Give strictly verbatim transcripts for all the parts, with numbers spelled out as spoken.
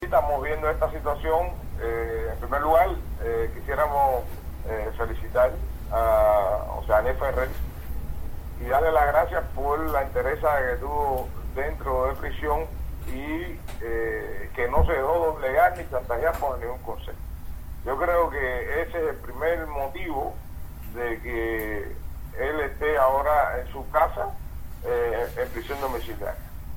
Estamos viendo esta situación. Eh, en primer lugar, eh, quisiéramos eh, felicitar a Oceaní Ferrer y darle las gracias por la entereza que tuvo dentro de prisión y eh, que no se dejó doblegar ni chantajear por ningún consejo. Yo creo que ese es el primer motivo de que él esté ahora en su casa eh, en prisión domiciliaria.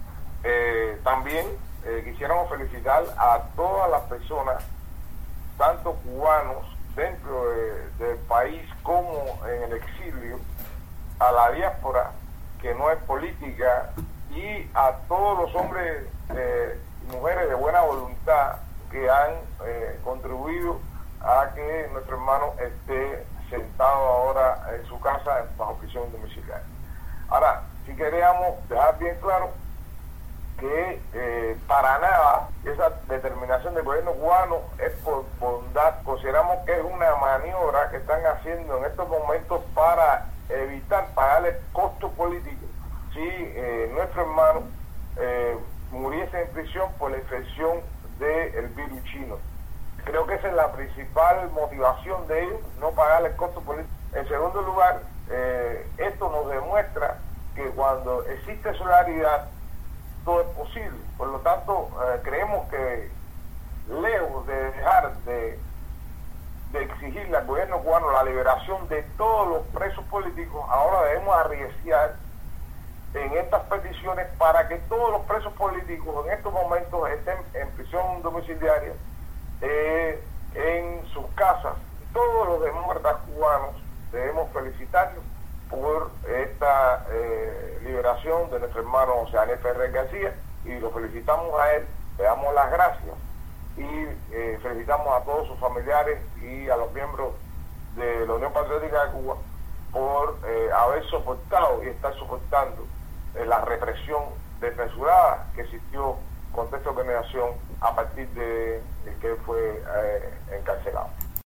Eh, también eh, quisiéramos felicitar a todas las personas, tanto cubanos dentro de, del país como en el exilio, a la diáspora que no es política y a todos los hombres eh, y mujeres de buena voluntad que han eh, contribuido a que nuestro hermano esté sentado ahora en su casa bajo prisión domiciliaria. Ahora, si queríamos dejar bien claro que eh, para nada esa determinación del gobierno cubano es por bondad. Consideramos que es una maniobra que están haciendo en estos momentos para evitar pagarle costos políticos si eh, nuestro hermano eh, muriese en prisión por la infección del virus chino. Creo que esa es la principal motivación de ellos, no pagarle el costo político. En segundo lugar, eh, esto nos demuestra que cuando existe solidaridad, todo es posible. Por lo tanto, eh, creemos que lejos de dejar de, de exigirle al gobierno cubano la liberación de todos los presos políticos, ahora debemos arriesgar en estas peticiones para que todos los presos políticos en estos momentos estén en prisión domiciliaria, eh, en sus casas. Todos los demócratas cubanos debemos felicitarlos por esta eh, liberación de nuestro hermano Oceaní Ferrer García, y lo felicitamos a él, le damos las gracias y eh, felicitamos a todos sus familiares y a los miembros de la Unión Patriótica de Cuba por eh, haber soportado y estar soportando eh, la represión desmesurada que existió contra esta organización a partir de, de que fue eh, encarcelado.